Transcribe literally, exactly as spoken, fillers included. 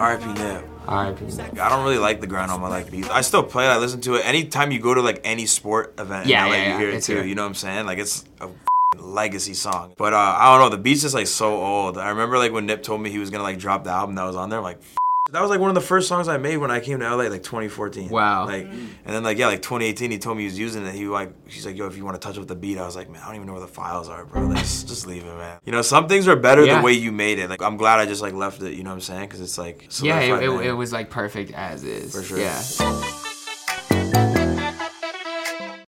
R I P Nip. R I P Nip. I don't really like the grind on my like beats. I still play it. I listen to it. Anytime you go to like any sport event, Yeah, in L A, yeah, yeah, you hear it it's too. here. You know what I'm saying? Like it's a legacy song. But uh, I don't know. The beat's just like so old. I remember like when Nip told me he was gonna like drop the album that was on there. I'm like. That was like one of the first songs I made when I came to L A, like twenty fourteen. Wow. Like, and then like yeah, like twenty eighteen, he told me he was using it. He like, he's like, yo, if you want to touch up the beat, I was like, man, I don't even know where the files are, bro. Like, just, just leave it, man. You know, some things are better Yeah. the way you made it. Like, I'm glad I just like left it. You know what I'm saying? Because it's like, Yeah, it, solidified, it, man. it was like perfect as is. For sure. Yeah.